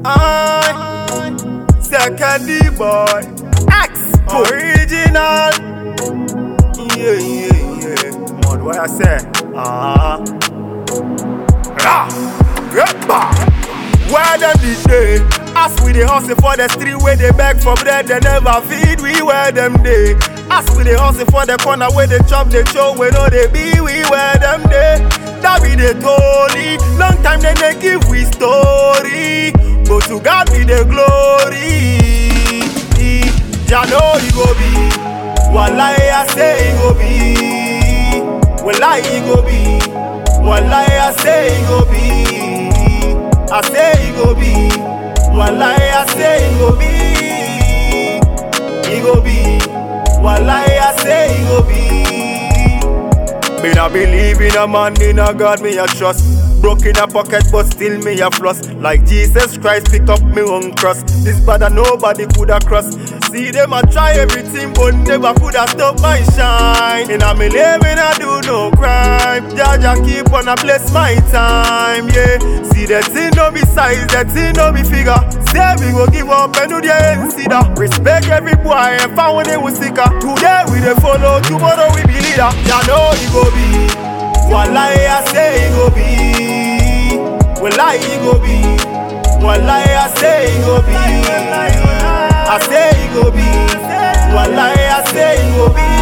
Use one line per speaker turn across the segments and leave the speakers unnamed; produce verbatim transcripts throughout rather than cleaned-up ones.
I second the boy X original. Yeah, yeah, yeah. Man, what I say? Ah, ah, yeah. Where them this day? As we dey hustle for the street where they beg for bread, they never feed we where them day. As we dey hustle for the corner where they chop, they show we know they be we where them day. That be the story. Long time they they give we story, but to God be the glory. Jah know he go be, wallahi I say he go be, wallahi he go be, wallahi I say he go be, I say he go be, wallahi I say he go be, he go be, wallahi I say he go be. Me not believe in a man, in a God me a trust. Broke in a pocket but still me a floss. Like Jesus Christ pick up me own cross. This bad and nobody coulda cross. See them a try everything but never coulda stop my shine. In a me living I do no crime. Jaja keep on a bless my time, yeah. See that thing no be size, that thing no be figure. Say we go give up and do the end see that. Respect every boy and found when they was sicker. Today we dey follow, tomorrow we be leader. Ya know he go be, wallahi I say he go be, wallahi he go be, wallahi I say he go be, I say he go be, wallahi I say he go be,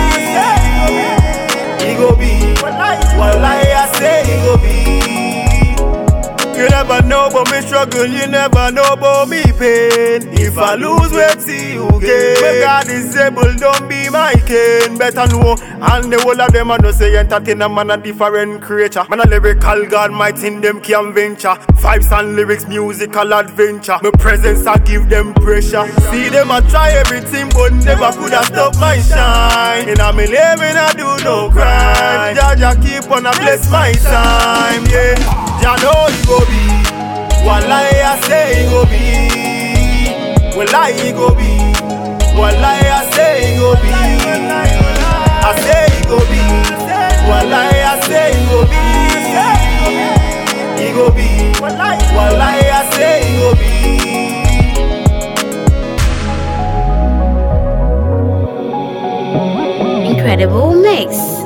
he go be, wallahi I say he go be. You never know about me struggle, you never know about me pain. If I lose weight, see you gain. When God is able, don't be my kin. Better know, and the whole of them I know say entertain a man a different creature. Man a lyrical God, my thing them can venture. Vibes and lyrics, musical adventure. My presence I give them pressure. See them I try everything, but never coulda stop my shine. In a me living I do no crime. Jaja keep on a bless my time, yeah. Jah know he go be, wallahi I say he go be, wallahi he go be, wallahi I say he go be, I say he go be, wallahi I say he go be, he go be, wallahi I say he go be.
Incredible mix.